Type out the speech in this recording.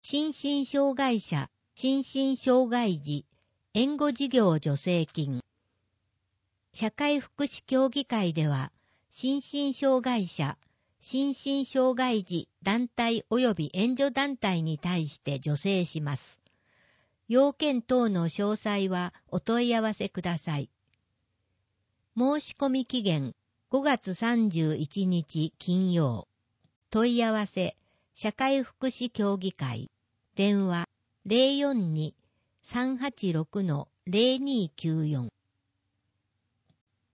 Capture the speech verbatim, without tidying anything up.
心身障害者、心身障害児、援護事業助成金。社会福祉協議会では、心身障害者、心身障害児団体及び援助団体に対して助成します。要件等の詳細はお問い合わせください。申し込み期限ごがつさんじゅういちにち金曜。問い合わせ社会福祉協議会。電話 ゼロよんに さんはちろく ゼロにきゅうよん